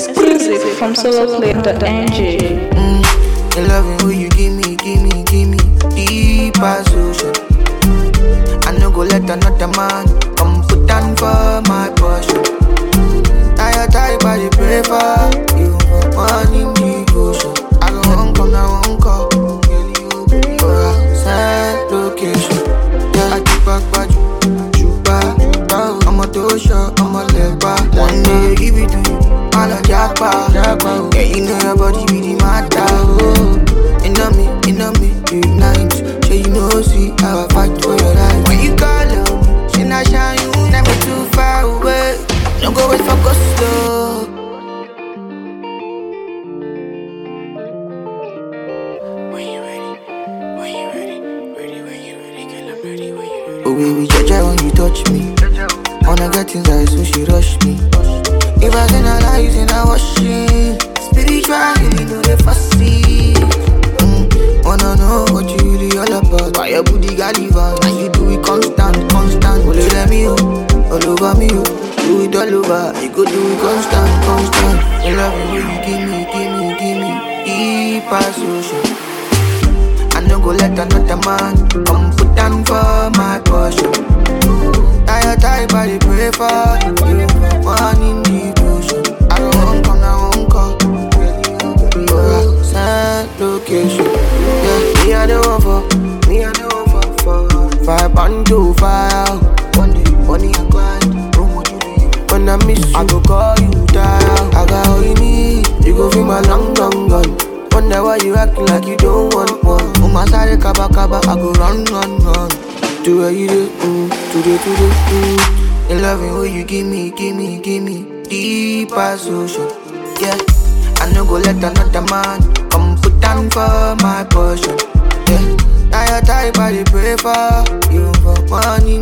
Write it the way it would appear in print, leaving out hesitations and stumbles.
Exclusive from soloplay.ng. The loving who you give me deep as ocean. I no go let another man come put down for my portion. Tired, I pray for you for one in devotion. I go home, come now, won't call. For a sad location. Yeah, I keep back, but you back. I'm a dosha, I'm a leg back. One day give it to you, all a jackpot. Yeah, you know your body be the matter. In on me, ignite. So you know, see how I fight for your life. When you call on me, she not shine you, never too far away. Don't go wait for go slow. When you ready, girl, I'm ready when you ready. Oh baby, Jaja, when you touch me, wanna get inside, so she rush me. If I say I lie, you say I washing. Spiritual, you know they fussy. Wanna know what you really all about. Why your booty got leave on, and you do it constant. Only let me all over me, do it all over. You go do it constant. The love you give me, deep as ocean. I no go let another man come put down for my portion. Tired, but I pray for you for one in devotion. I don't come now, won't call. For a sad location. Yeah, me I the one for. 5 fire. One day, money and grind. When I miss you, I go call you down. I got all you need. You go feel my long gun. Wonder why you acting like you don't want one. On my side, kaba, I go run. To where you do, today. The loving who you give me, deep as ocean. Yeah, I no go let another man come put down for my portion. Yeah, tired, but I pray for you for money.